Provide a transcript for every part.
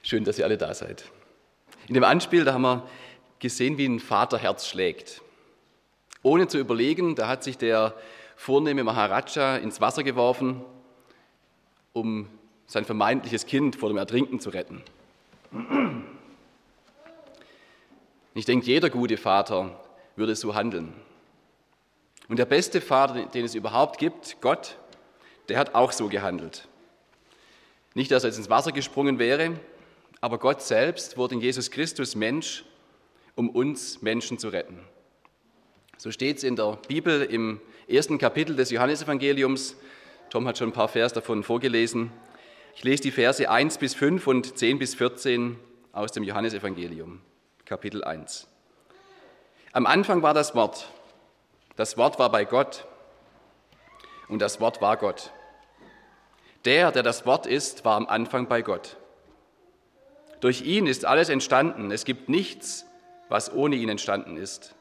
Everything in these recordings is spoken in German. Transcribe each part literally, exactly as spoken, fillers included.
Schön, dass ihr alle da seid. In dem Anspiel, da haben wir gesehen, wie ein Vaterherz schlägt. Ohne zu überlegen, da hat sich der vornehme Maharaja ins Wasser geworfen, um sein vermeintliches Kind vor dem Ertrinken zu retten. Ich denke, jeder gute Vater würde so handeln. Und der beste Vater, den es überhaupt gibt, Gott, der hat auch so gehandelt. Nicht, dass er jetzt ins Wasser gesprungen wäre, aber Gott selbst wurde in Jesus Christus Mensch, um uns Menschen zu retten. So steht es in der Bibel im ersten Kapitel des Johannesevangeliums. Tom hat schon ein paar Vers davon vorgelesen. Ich lese die Verse eins bis fünf und zehn bis vierzehn aus dem Johannesevangelium, Kapitel eins. Am Anfang war das Wort. Das Wort war bei Gott und das Wort war Gott. Der, der das Wort ist, war am Anfang bei Gott. Durch ihn ist alles entstanden. Es gibt nichts, was ohne ihn entstanden ist.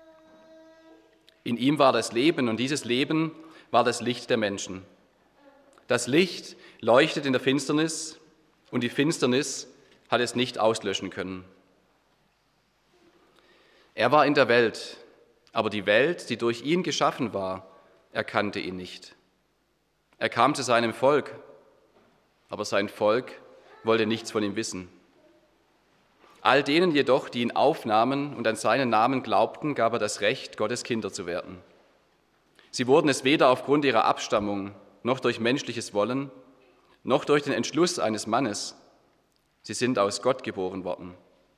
In ihm war das Leben und dieses Leben war das Licht der Menschen. Das Licht leuchtet in der Finsternis und die Finsternis hat es nicht auslöschen können. Er war in der Welt, aber die Welt, die durch ihn geschaffen war, erkannte ihn nicht. Er kam zu seinem Volk, aber sein Volk wollte nichts von ihm wissen. All denen jedoch, die ihn aufnahmen und an seinen Namen glaubten, gab er das Recht, Gottes Kinder zu werden. Sie wurden es weder aufgrund ihrer Abstammung, noch durch menschliches Wollen, noch durch den Entschluss eines Mannes. Sie sind aus Gott geboren worden.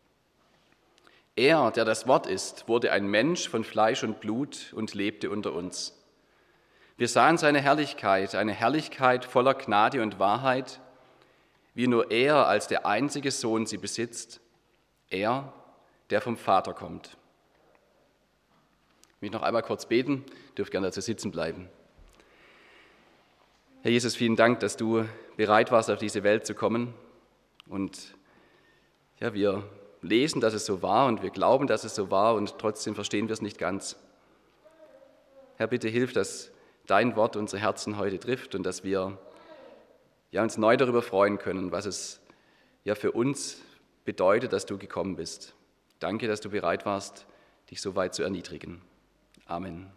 Er, der das Wort ist, wurde ein Mensch von Fleisch und Blut und lebte unter uns. Wir sahen seine Herrlichkeit, eine Herrlichkeit voller Gnade und Wahrheit, wie nur er als der einzige Sohn sie besitzt, er, der vom Vater kommt. Ich möchte noch einmal kurz beten, ihr dürft gerne dazu sitzen bleiben. Herr Jesus, vielen Dank, dass du bereit warst, auf diese Welt zu kommen. Und ja, wir lesen, dass es so war und wir glauben, dass es so war und trotzdem verstehen wir es nicht ganz. Herr, bitte hilf, dass dein Wort unsere Herzen heute trifft und dass wir ja, uns neu darüber freuen können, was es ja für uns bedeutet, dass du gekommen bist. Danke, dass du bereit warst, dich so weit zu erniedrigen. Amen.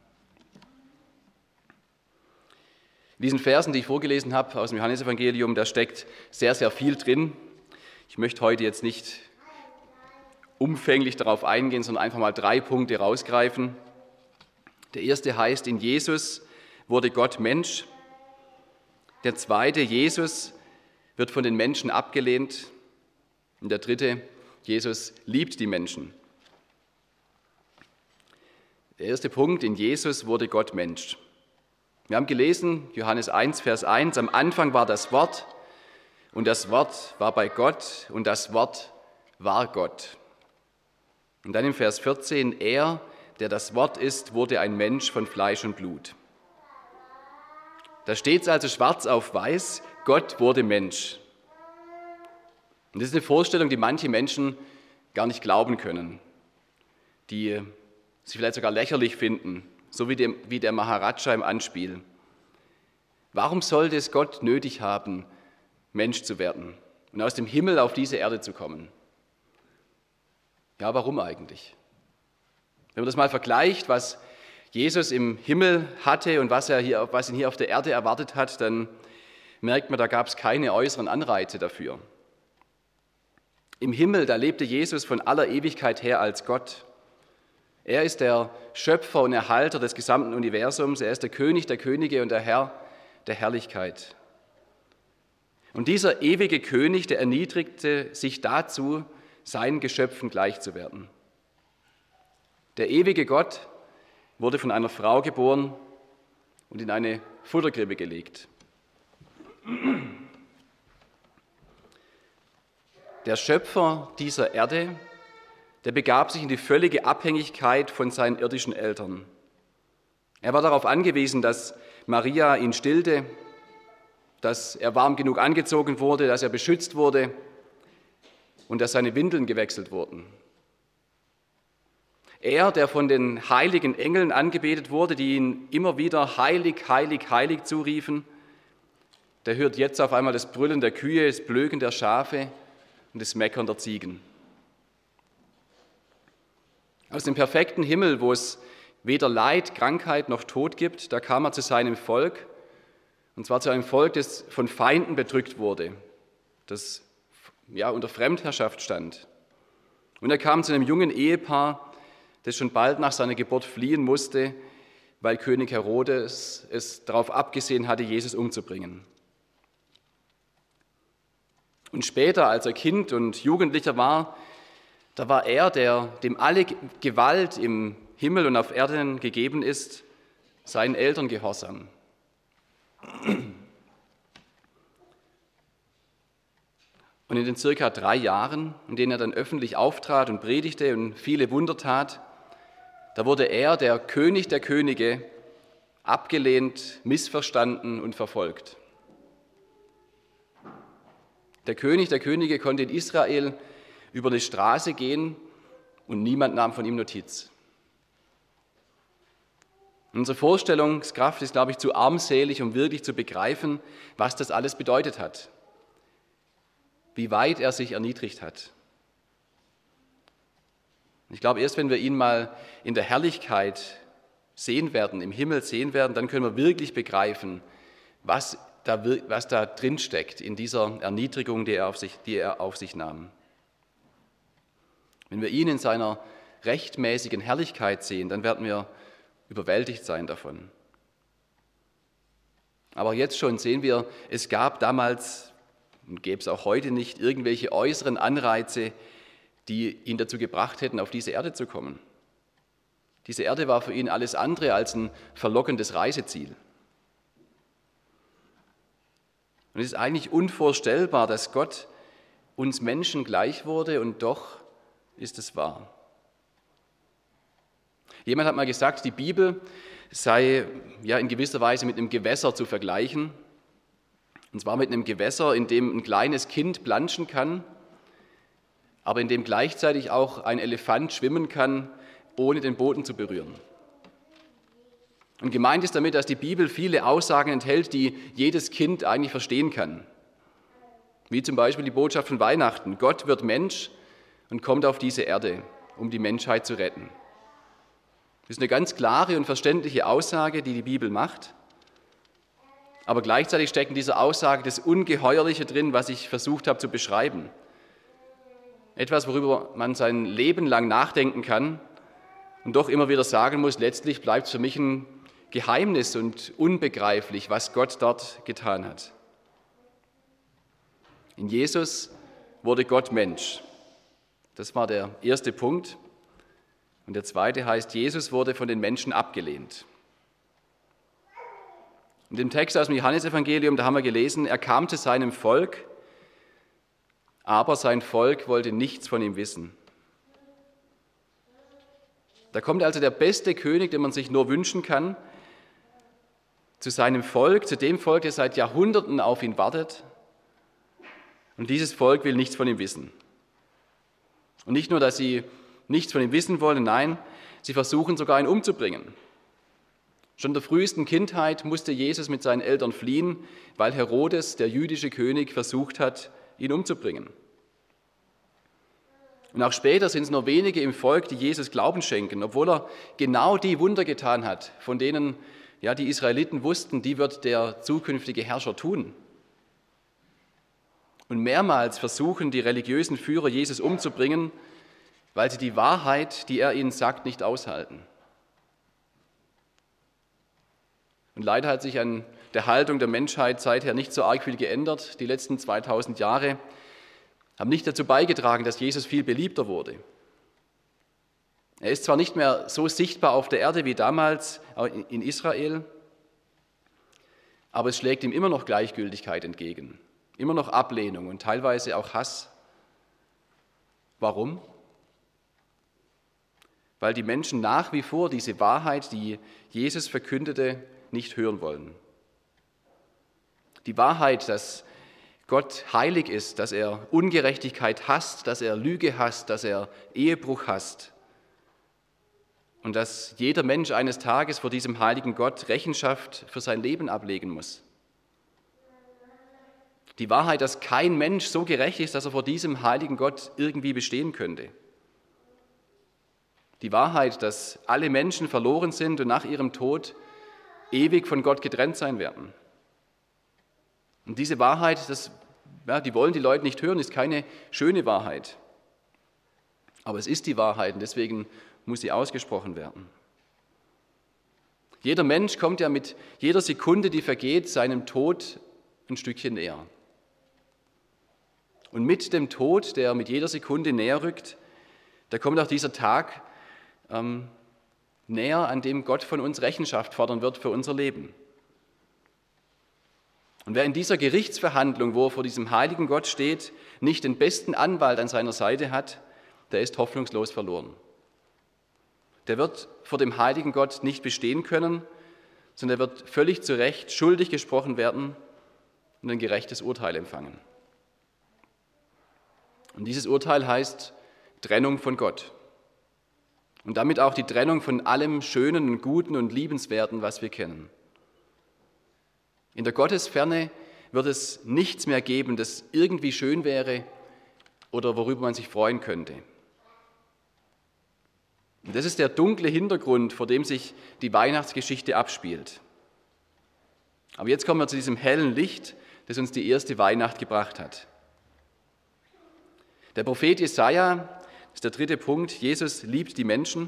In diesen Versen, die ich vorgelesen habe aus dem Johannesevangelium, da steckt sehr, sehr viel drin. Ich möchte heute jetzt nicht umfänglich darauf eingehen, sondern einfach mal drei Punkte rausgreifen. Der erste heißt, in Jesus wurde Gott Mensch. Der zweite, Jesus wird von den Menschen abgelehnt. Und der dritte, Jesus liebt die Menschen. Der erste Punkt, in Jesus wurde Gott Mensch. Wir haben gelesen, Johannes eins, Vers eins, am Anfang war das Wort und das Wort war bei Gott und das Wort war Gott. Und dann im Vers vierzehn, er, der das Wort ist, wurde ein Mensch von Fleisch und Blut. Da steht es also schwarz auf weiß, Gott wurde Mensch. Und das ist eine Vorstellung, die manche Menschen gar nicht glauben können, die sich vielleicht sogar lächerlich finden, so wie, dem, wie der Maharaja im Anspiel. Warum sollte es Gott nötig haben, Mensch zu werden und aus dem Himmel auf diese Erde zu kommen? Ja, warum eigentlich? Wenn man das mal vergleicht, was Jesus im Himmel hatte und was, er hier, was ihn hier auf der Erde erwartet hat, dann merkt man, da gab es keine äußeren Anreize dafür. Im Himmel, da lebte Jesus von aller Ewigkeit her als Gott. Er ist der Schöpfer und Erhalter des gesamten Universums. Er ist der König der Könige und der Herr der Herrlichkeit. Und dieser ewige König, der erniedrigte sich dazu, seinen Geschöpfen gleich zu werden. Der ewige Gott wurde von einer Frau geboren und in eine Futterkrippe gelegt. Der Schöpfer dieser Erde, der begab sich in die völlige Abhängigkeit von seinen irdischen Eltern. Er war darauf angewiesen, dass Maria ihn stillte, dass er warm genug angezogen wurde, dass er beschützt wurde und dass seine Windeln gewechselt wurden. Er, der von den heiligen Engeln angebetet wurde, die ihn immer wieder heilig, heilig, heilig zuriefen, der hört jetzt auf einmal das Brüllen der Kühe, das Blöken der Schafe und das Meckern der Ziegen. Aus dem perfekten Himmel, wo es weder Leid, Krankheit noch Tod gibt, da kam er zu seinem Volk, und zwar zu einem Volk, das von Feinden bedrückt wurde, das ja, unter Fremdherrschaft stand. Und er kam zu einem jungen Ehepaar, das schon bald nach seiner Geburt fliehen musste, weil König Herodes es darauf abgesehen hatte, Jesus umzubringen. Und später, als er Kind und Jugendlicher war, da war er, der, dem alle Gewalt im Himmel und auf Erden gegeben ist, seinen Eltern gehorsam. Und in den circa drei Jahren, in denen er dann öffentlich auftrat und predigte und viele Wunder tat, da wurde er, der König der Könige, abgelehnt, missverstanden und verfolgt. Der König der Könige konnte in Israel über eine Straße gehen und niemand nahm von ihm Notiz. Unsere Vorstellungskraft ist, glaube ich, zu armselig, um wirklich zu begreifen, was das alles bedeutet hat, wie weit er sich erniedrigt hat. Ich glaube, erst wenn wir ihn mal in der Herrlichkeit sehen werden, im Himmel sehen werden, dann können wir wirklich begreifen, was da, was da drin steckt in dieser Erniedrigung, die er auf sich, die er auf sich nahm. Wenn wir ihn in seiner rechtmäßigen Herrlichkeit sehen, dann werden wir überwältigt sein davon. Aber jetzt schon sehen wir, es gab damals und gäbe es auch heute nicht irgendwelche äußeren Anreize, die ihn dazu gebracht hätten, auf diese Erde zu kommen. Diese Erde war für ihn alles andere als ein verlockendes Reiseziel. Und es ist eigentlich unvorstellbar, dass Gott uns Menschen gleich wurde, und doch ist es wahr. Jemand hat mal gesagt, die Bibel sei ja in gewisser Weise mit einem Gewässer zu vergleichen. Und zwar mit einem Gewässer, in dem ein kleines Kind planschen kann, aber in dem gleichzeitig auch ein Elefant schwimmen kann, ohne den Boden zu berühren. Und gemeint ist damit, dass die Bibel viele Aussagen enthält, die jedes Kind eigentlich verstehen kann. Wie zum Beispiel die Botschaft von Weihnachten. Gott wird Mensch und kommt auf diese Erde, um die Menschheit zu retten. Das ist eine ganz klare und verständliche Aussage, die die Bibel macht. Aber gleichzeitig steckt in dieser Aussage das Ungeheuerliche drin, was ich versucht habe zu beschreiben. Etwas, worüber man sein Leben lang nachdenken kann und doch immer wieder sagen muss, letztlich bleibt es für mich ein Geheimnis und unbegreiflich, was Gott dort getan hat. In Jesus wurde Gott Mensch. Das war der erste Punkt. Und der zweite heißt, Jesus wurde von den Menschen abgelehnt. In dem Text aus dem Johannesevangelium, da haben wir gelesen, er kam zu seinem Volk, aber sein Volk wollte nichts von ihm wissen. Da kommt also der beste König, den man sich nur wünschen kann, zu seinem Volk, zu dem Volk, das seit Jahrhunderten auf ihn wartet. Und dieses Volk will nichts von ihm wissen. Und nicht nur, dass sie nichts von ihm wissen wollen, nein, sie versuchen sogar, ihn umzubringen. Schon in der frühesten Kindheit musste Jesus mit seinen Eltern fliehen, weil Herodes, der jüdische König, versucht hat, ihn umzubringen. Und auch später sind es nur wenige im Volk, die Jesus Glauben schenken, obwohl er genau die Wunder getan hat, von denen ja, die Israeliten wussten, die wird der zukünftige Herrscher tun. Und mehrmals versuchen die religiösen Führer, Jesus umzubringen, weil sie die Wahrheit, die er ihnen sagt, nicht aushalten. Und leider hat sich an der Haltung der Menschheit seither nicht so arg viel geändert. Die letzten zweitausend Jahre haben nicht dazu beigetragen, dass Jesus viel beliebter wurde. Er ist zwar nicht mehr so sichtbar auf der Erde wie damals in Israel, aber es schlägt ihm immer noch Gleichgültigkeit entgegen, immer noch Ablehnung und teilweise auch Hass. Warum? Weil die Menschen nach wie vor diese Wahrheit, die Jesus verkündete, nicht hören wollen. Die Wahrheit, dass Gott heilig ist, dass er Ungerechtigkeit hasst, dass er Lüge hasst, dass er Ehebruch hasst und dass jeder Mensch eines Tages vor diesem heiligen Gott Rechenschaft für sein Leben ablegen muss. Die Wahrheit, dass kein Mensch so gerecht ist, dass er vor diesem heiligen Gott irgendwie bestehen könnte. Die Wahrheit, dass alle Menschen verloren sind und nach ihrem Tod ewig von Gott getrennt sein werden. Und diese Wahrheit, das, ja, die wollen die Leute nicht hören, ist keine schöne Wahrheit. Aber es ist die Wahrheit und deswegen muss sie ausgesprochen werden. Jeder Mensch kommt ja mit jeder Sekunde, die vergeht, seinem Tod ein Stückchen näher. Und mit dem Tod, der mit jeder Sekunde näher rückt, da kommt auch dieser Tag ähm, näher, an dem Gott von uns Rechenschaft fordern wird für unser Leben. Und wer in dieser Gerichtsverhandlung, wo er vor diesem heiligen Gott steht, nicht den besten Anwalt an seiner Seite hat, der ist hoffnungslos verloren. Der wird vor dem heiligen Gott nicht bestehen können, sondern er wird völlig zu Recht schuldig gesprochen werden und ein gerechtes Urteil empfangen. Und dieses Urteil heißt Trennung von Gott. Und damit auch die Trennung von allem Schönen und Guten und Liebenswerten, was wir kennen. In der Gottesferne wird es nichts mehr geben, das irgendwie schön wäre oder worüber man sich freuen könnte. Und das ist der dunkle Hintergrund, vor dem sich die Weihnachtsgeschichte abspielt. Aber jetzt kommen wir zu diesem hellen Licht, das uns die erste Weihnacht gebracht hat. Der Prophet Jesaja, das ist der dritte Punkt, Jesus liebt die Menschen.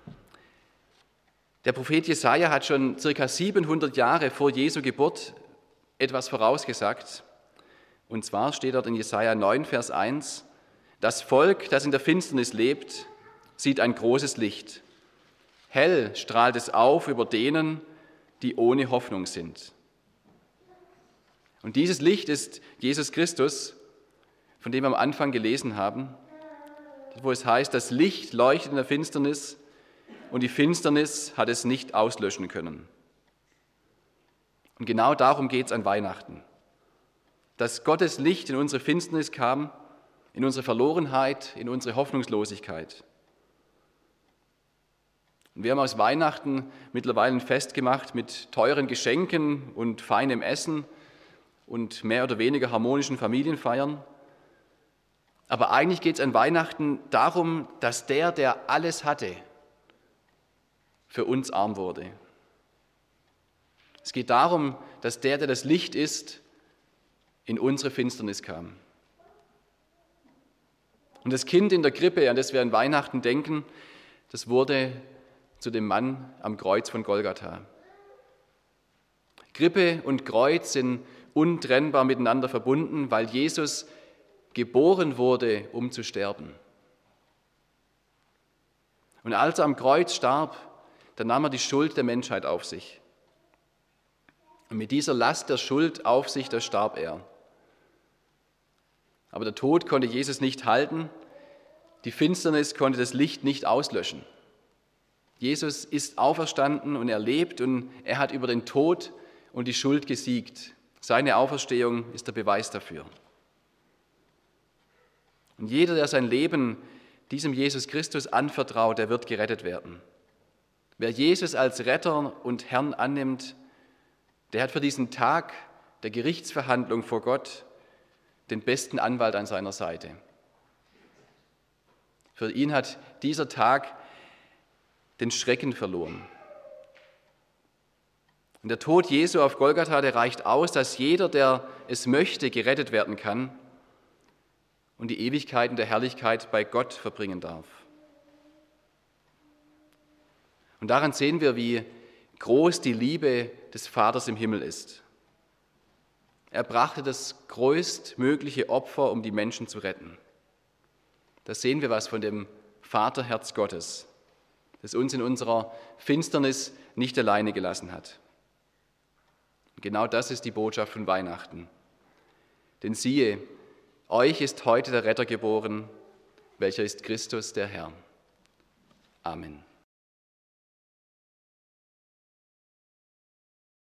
Der Prophet Jesaja hat schon circa siebenhundert Jahre vor Jesu Geburt etwas vorausgesagt. Und zwar steht dort in Jesaja neun, Vers eins: Das Volk, das in der Finsternis lebt, sieht ein großes Licht. Hell strahlt es auf über denen, die ohne Hoffnung sind. Und dieses Licht ist Jesus Christus, von dem wir am Anfang gelesen haben, wo es heißt, das Licht leuchtet in der Finsternis und die Finsternis hat es nicht auslöschen können. Und genau darum geht es an Weihnachten, dass Gottes Licht in unsere Finsternis kam, in unsere Verlorenheit, in unsere Hoffnungslosigkeit. Und wir haben aus Weihnachten mittlerweile ein Fest gemacht mit teuren Geschenken und feinem Essen und mehr oder weniger harmonischen Familienfeiern. Aber eigentlich geht es an Weihnachten darum, dass der, der alles hatte, für uns arm wurde. Es geht darum, dass der, der das Licht ist, in unsere Finsternis kam. Und das Kind in der Krippe, an das wir an Weihnachten denken, das wurde zu dem Mann am Kreuz von Golgatha. Krippe und Kreuz sind untrennbar miteinander verbunden, weil Jesus geboren wurde, um zu sterben. Und als er am Kreuz starb, dann nahm er die Schuld der Menschheit auf sich. Und mit dieser Last der Schuld auf sich, da starb er. Aber der Tod konnte Jesus nicht halten, die Finsternis konnte das Licht nicht auslöschen. Jesus ist auferstanden und er lebt und er hat über den Tod und die Schuld gesiegt. Seine Auferstehung ist der Beweis dafür. Und jeder, der sein Leben diesem Jesus Christus anvertraut, der wird gerettet werden. Wer Jesus als Retter und Herrn annimmt, der hat für diesen Tag der Gerichtsverhandlung vor Gott den besten Anwalt an seiner Seite. Für ihn hat dieser Tag den Schrecken verloren. Und der Tod Jesu auf Golgatha, der reicht aus, dass jeder, der es möchte, gerettet werden kann und die Ewigkeit in der Herrlichkeit bei Gott verbringen darf. Und daran sehen wir, wie groß die Liebe des Vaters im Himmel ist. Er brachte das größtmögliche Opfer, um die Menschen zu retten. Da sehen wir was von dem Vaterherz Gottes, das uns in unserer Finsternis nicht alleine gelassen hat. Und genau das ist die Botschaft von Weihnachten. Denn siehe, euch ist heute der Retter geboren, welcher ist Christus der Herr. Amen.